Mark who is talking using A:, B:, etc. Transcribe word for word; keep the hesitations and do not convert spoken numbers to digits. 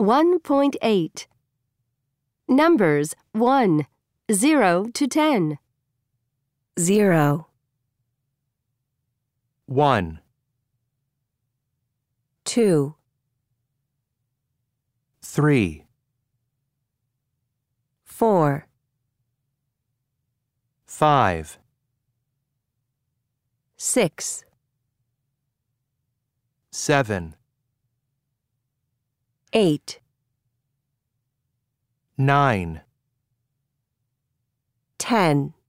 A: one point eight. Numbers one, zero to ten.
B: Zero,
C: one,
B: two,
C: three,
B: four,
C: five,
B: six,
C: seven,
B: eight,
C: nine,
B: ten.